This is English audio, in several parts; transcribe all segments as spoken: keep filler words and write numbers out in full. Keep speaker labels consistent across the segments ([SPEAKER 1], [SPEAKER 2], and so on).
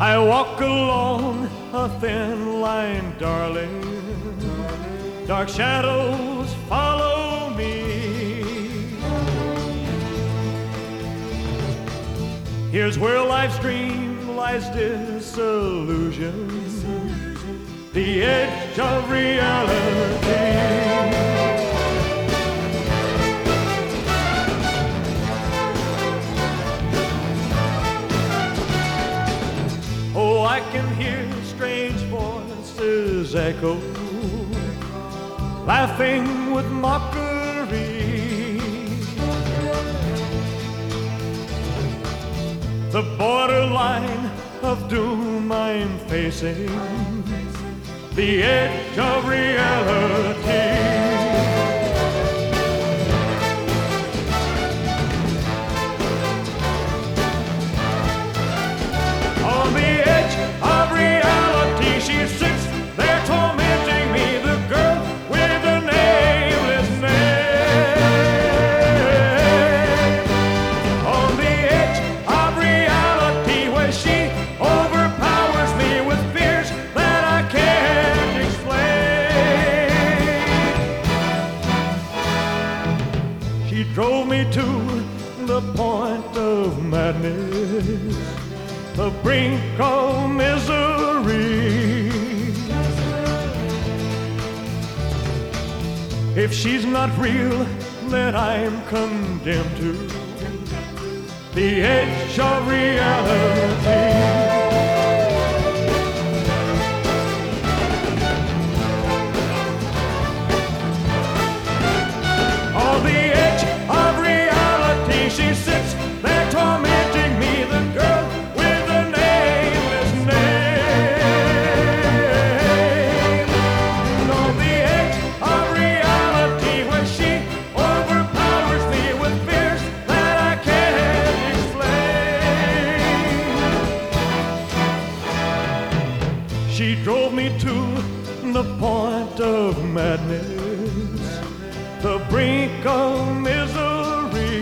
[SPEAKER 1] I walk along a thin line, darling. Dark shadows follow me. Here's where life's dream lies disillusion, the edge of reality. Oh, I can hear strange voices echo, laughing with mockery. The borderline of doom I'm facing, the edge of reality. On the edge of reality, she sits there tormenting me, the girl with a nameless name. On the edge of reality, where she overpowers me with fears that I can't explain. She drove me to the point of madness, the brink of misery. If she's not real, then I'm condemned to the edge of reality. On the edge of reality, she sits there tormenting me, the girl with a nameless name. On the edge of reality, where she overpowers me with fears that I can't explain. She drove me to the point of madness, the brink of misery.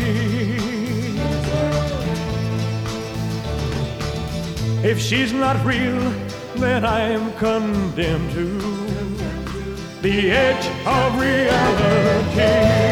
[SPEAKER 1] If she's not real, then I'm condemned to the edge of reality.